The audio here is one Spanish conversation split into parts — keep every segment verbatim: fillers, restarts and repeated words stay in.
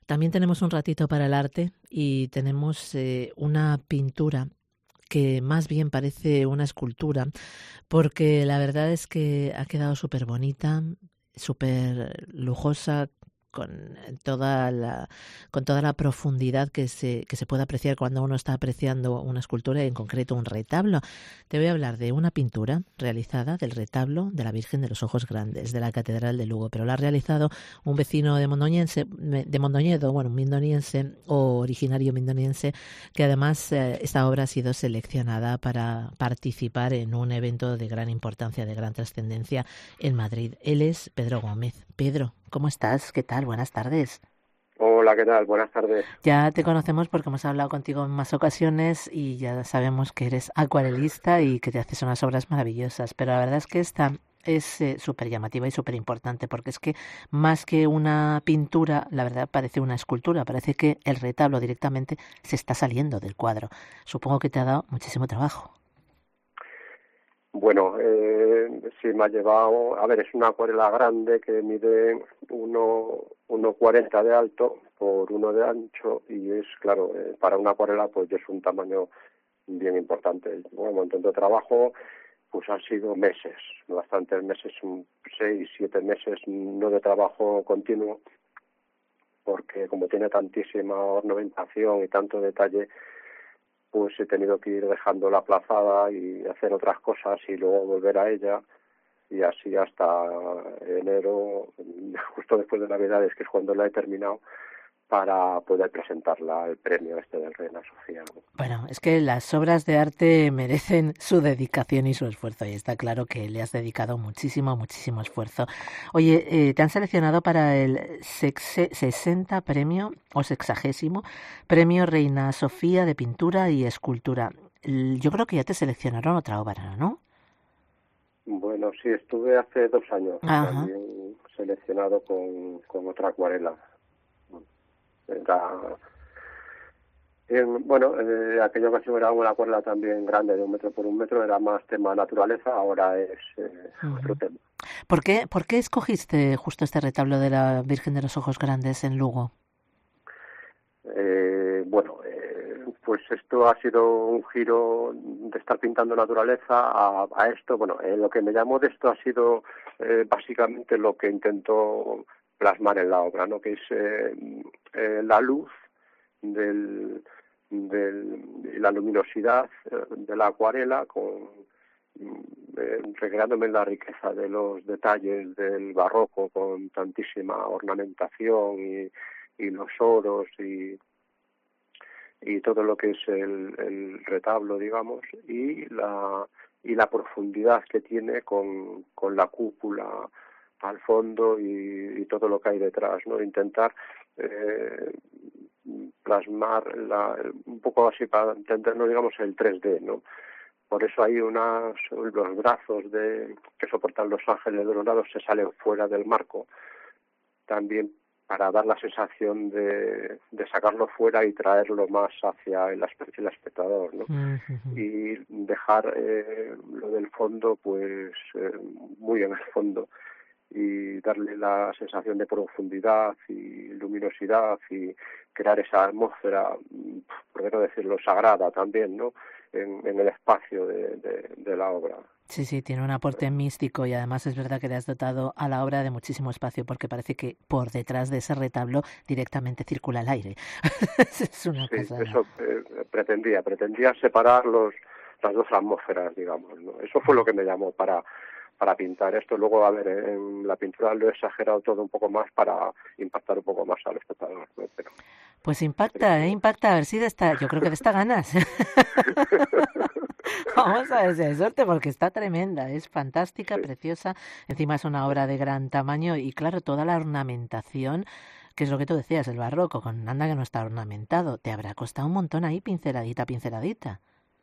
también tenemos un ratito para el arte y tenemos eh, una pintura que más bien parece una escultura, porque la verdad es que ha quedado súper bonita, súper lujosa, con toda la con toda la profundidad que se que se puede apreciar cuando uno está apreciando una escultura, y en concreto un retablo. Te voy a hablar de una pintura realizada del retablo de la Virgen de los Ojos Grandes de la Catedral de Lugo, pero la ha realizado un vecino de Mondoñense, de Mondoñedo, bueno, un mindoniense o originario mindoniense, que además eh, esta obra ha sido seleccionada para participar en un evento de gran importancia, de gran trascendencia en Madrid. Él es Pedro Gómez. Pedro, ¿cómo estás? ¿Qué tal? Buenas tardes. Hola, ¿qué tal? Buenas tardes. Ya te conocemos porque hemos hablado contigo en más ocasiones y ya sabemos que eres acuarelista y que te haces unas obras maravillosas, pero la verdad es que esta es eh, súper llamativa y súper importante, porque es que más que una pintura, la verdad parece una escultura, parece que el retablo directamente se está saliendo del cuadro. Supongo que te ha dado muchísimo trabajo. Bueno, eh, sí me ha llevado, a ver, es una acuarela grande que mide uno, uno cuarenta de alto por uno de ancho y es, claro, eh, para una acuarela pues es un tamaño bien importante. Bueno, un montón de trabajo, pues han sido meses, bastantes meses, un seis, siete meses, no de trabajo continuo, porque como tiene tantísima ornamentación y tanto detalle, pues he tenido que ir dejándola aplazada y hacer otras cosas y luego volver a ella, y así hasta enero, justo después de Navidades, que es cuando la he terminado, para poder presentarla al premio este del Reina Sofía. Bueno, es que las obras de arte merecen su dedicación y su esfuerzo, y está claro que le has dedicado muchísimo, muchísimo esfuerzo. Oye, eh, te han seleccionado para el sexe- sesenta premio o sexagésimo premio Reina Sofía de Pintura y Escultura. L- Yo creo que ya te seleccionaron otra obra, ¿no? Bueno, sí, estuve hace dos años Ajá. también seleccionado con, con otra acuarela. Era, en, bueno, eh, aquella ocasión era una acuarela también grande, de un metro por un metro, era más tema naturaleza, ahora es eh, otro Ujú. tema. ¿Por qué, por qué escogiste justo este retablo de la Virgen de los Ojos Grandes en Lugo? Eh, bueno, eh, pues esto ha sido un giro de estar pintando naturaleza a, a esto. Bueno, eh, lo que me llamó de esto ha sido eh, básicamente lo que intento plasmar en la obra, ¿no? Que es eh, eh, la luz del, del, y la luminosidad eh, de la acuarela, con eh, recreándome en la riqueza de los detalles del barroco, con tantísima ornamentación y y los oros y, y todo lo que es el, el retablo, digamos, y la y la profundidad que tiene con, con la cúpula al fondo y, y todo lo que hay detrás, ¿no? Intentar eh, plasmar la, un poco así para entendernos, digamos, el tres D, ¿no? Por eso hay unas, los brazos de que soportan los ángeles dorados se salen fuera del marco, también para dar la sensación de, de sacarlo fuera y traerlo más hacia el, el espectador, ¿no? Ujú. Y dejar eh, lo del fondo, pues, eh, muy en el fondo, y darle la sensación de profundidad y luminosidad y crear esa atmósfera, por qué no decirlo, sagrada también, ¿no? En, en el espacio de, de, de la obra. Sí, sí, tiene un aporte místico y además es verdad que le has dotado a la obra de muchísimo espacio, porque parece que por detrás de ese retablo directamente circula el aire. Es una Sí, pasada. eso eh, pretendía, pretendía separar los, las dos atmósferas, digamos, ¿no? Eso fue lo que me llamó para para pintar esto. Luego, a ver, en la pintura lo he exagerado todo un poco más para impactar un poco más al espectador, ¿no? Pero, Pues pero impacta, ¿eh? bueno. Impacta. A ver si de esta, yo creo que de esta ganas. Vamos a ver si hay suerte, porque está tremenda, es fantástica, Sí. preciosa. Encima es una obra de gran tamaño y claro, toda la ornamentación, que es lo que tú decías, el barroco, con anda que no está ornamentado, te habrá costado un montón ahí, pinceladita, pinceladita.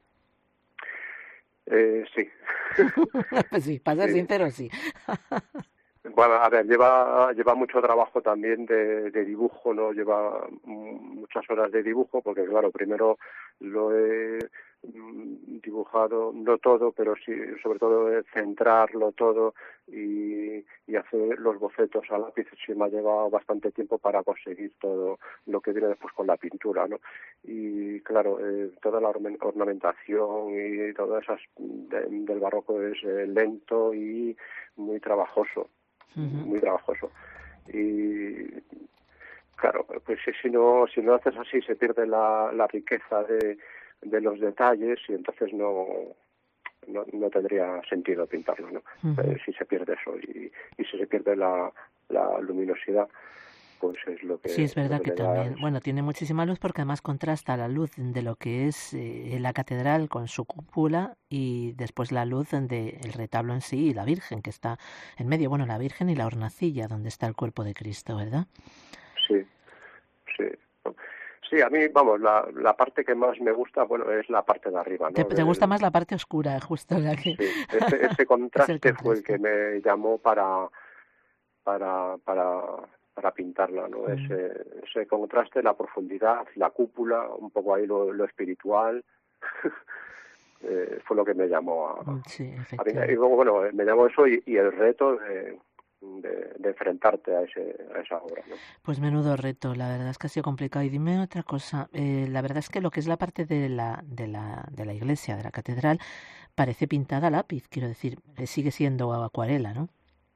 Eh, sí. Pues sí, para ser Sí. sincero, sí. Bueno, a ver, lleva lleva mucho trabajo también de, de dibujo, ¿no? Lleva muchas horas de dibujo, porque claro, primero lo he mm, dibujado, no todo, pero sí, sobre todo eh, centrarlo todo y, y hacer los bocetos a lápiz. Sí me ha llevado bastante tiempo para conseguir todo lo que viene después con la pintura, ¿no? Y claro, eh, toda la orna- ornamentación y todo eso de, del barroco es eh, lento y muy trabajoso, Ujú. muy trabajoso. Y claro, pues si, si no si no haces así se pierde la, la riqueza de, de los detalles y entonces no, no no tendría sentido pintarlo, ¿no? Ujú. Eh, si se pierde eso y, y si se pierde la, la luminosidad, pues es lo Sí, que es lo verdad que que le da también, ese- bueno, tiene muchísima luz porque además contrasta la luz de lo que es eh, la catedral con su cúpula y después la luz de el retablo en sí y la Virgen que está en medio, bueno, la Virgen y la hornacilla donde está el cuerpo de Cristo, ¿verdad? sí, sí. Sí, a mí, vamos, la, la parte que más me gusta, bueno, es la parte de arriba, Te, ¿no? te gusta Del, más la parte oscura, justo la que sí, ese, ese es el contraste fue el que contraste. me llamó para para para para pintarla, ¿no? Mm, Ese ese contraste, la profundidad, la cúpula, un poco ahí lo, lo espiritual, eh, fue lo que me llamó a, mm, sí, a pintar. Y efectivamente. luego, bueno, me llamó eso y, y el reto de, de, de enfrentarte a ese a esa obra, ¿no? Pues menudo reto, la verdad es que ha sido complicado. Y dime otra cosa, eh, la verdad es que lo que es la parte de la, de la, de la iglesia, de la catedral, parece pintada a lápiz, quiero decir, eh, sigue siendo acuarela, ¿no?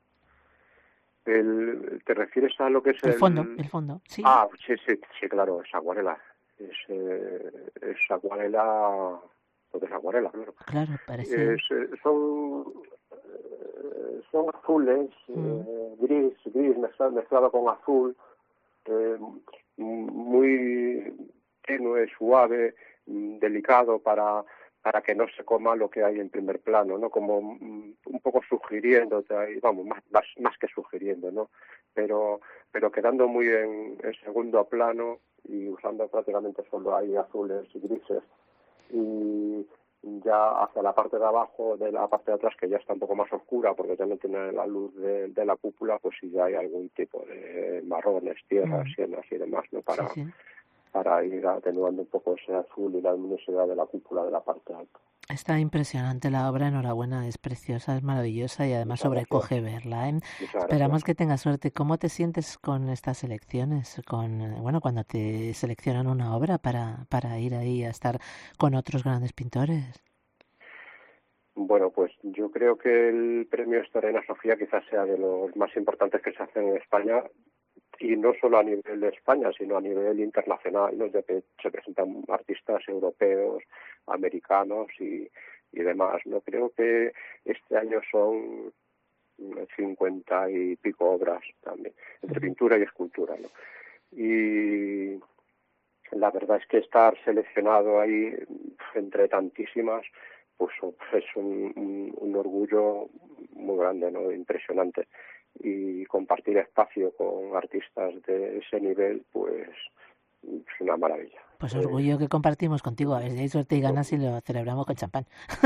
El, ¿te refieres a lo que es El fondo, el...? el fondo, sí, Ah, sí, sí, sí, claro, es acuarela. Es, eh, es acuarela, pues es acuarela, claro. claro, parece. Es, eh, son, eh, son azules, Mm, eh, gris, gris mezclado, mezclado con azul, eh, muy tenue, suave, mm, delicado para para que no se coma lo que hay en primer plano, ¿no? Como mm, un poco sugiriéndote ahí, vamos, más, más, más que sugiriendo, ¿no? Pero pero quedando muy en, en segundo plano y usando prácticamente solo ahí azules y grises. Y ya hacia la parte de abajo de la parte de atrás, que ya está un poco más oscura porque ya no tiene la luz de, de la cúpula, pues sí ya hay algún tipo de marrones, tierras, mm, sienas y demás, ¿no? sí, Para, sí. para ir atenuando un poco ese azul y la luminosidad de la cúpula de la parte alta. Está impresionante la obra, enhorabuena, es preciosa, es maravillosa y además Muchas gracias, sobrecoge verla, ¿eh? muchas gracias. Esperamos que tengas suerte. ¿Cómo te sientes con estas elecciones? Con, eh, bueno, cuando te seleccionan una obra para, para ir ahí a estar con otros grandes pintores. Bueno, pues yo creo que el premio Estorena Sofía quizás sea de los más importantes que se hacen en España y no solo a nivel de España, sino a nivel internacional, ¿no? Ya que se presentan artistas europeos, americanos y, y demás, ¿no? Creo que este año son cincuenta y pico obras también, entre Ujú. pintura y escultura, ¿no? Y la verdad es que estar seleccionado ahí entre tantísimas, pues es un, un, un orgullo muy grande, ¿no? Impresionante. Y compartir espacio con artistas de ese nivel, pues es una maravilla. Pues Es, orgullo que compartimos contigo. A ver si hay suerte y ganas y un... lo celebramos con champán.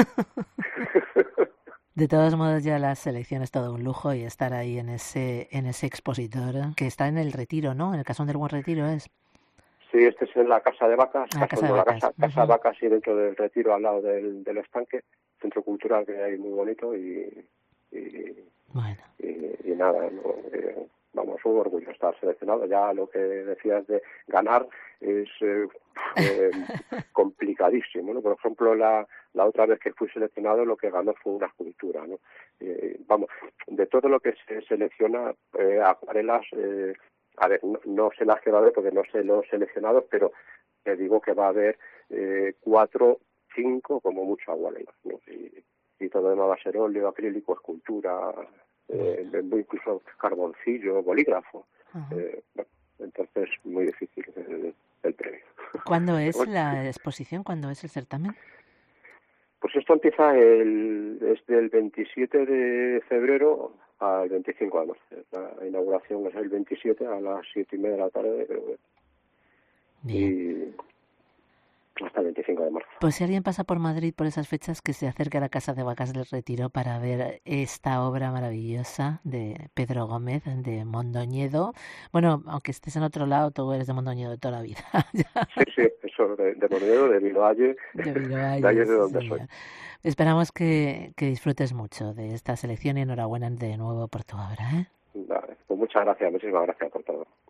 De todos modos, ya la selección es todo un lujo y estar ahí en ese, en ese expositor ¿eh? Que está en el Retiro, ¿no? En el Casón del Buen Retiro es. Sí, este es en la Casa de Vacas, Ah, casa, Casa de no, la Vacas. casa, casa de Ujú. Vacas y dentro del Retiro, al lado del, del estanque, centro cultural que hay muy bonito y, y Bueno, y, y nada, ¿no? eh, vamos, un orgullo estar seleccionado. Ya lo que decías de ganar es eh, eh, complicadísimo, ¿no? Por ejemplo, la, la otra vez que fui seleccionado lo que ganó fue una escultura, ¿no? Eh, vamos, de todo lo que se selecciona, eh, acuarelas, eh, a ver, no, no sé las que va a haber porque no sé los seleccionados, pero te digo que va a haber eh, cuatro, cinco, como mucho acuarelas, ¿no? Y, y todo demás va a ser óleo, acrílico, escultura, eh, bueno. incluso carboncillo, bolígrafo. Ajá. Eh, bueno, entonces, muy difícil el, el premio. ¿Cuándo Pero es bueno, la exposición? ¿Cuándo es el certamen? pues esto empieza el, desde el veintisiete de febrero al veinticinco de marzo. La inauguración es el veintisiete a las siete y media de la tarde. Pero bueno. Bien. Y hasta el veinticinco de marzo. Pues si alguien pasa por Madrid por esas fechas, que se acerque a la Casa de Vacas del Retiro para ver esta obra maravillosa de Pedro Gómez, de Mondoñedo. Bueno, aunque estés en otro lado, tú eres de Mondoñedo de toda la vida. Sí, sí, eso, de, de Mondoñedo, de Viloalle, de Viloalle, de ahí es de sí, donde señor. soy. Esperamos que, que disfrutes mucho de esta selección y enhorabuena de nuevo por tu obra, ¿eh? Vale, pues muchas gracias, muchísimas gracias por todo.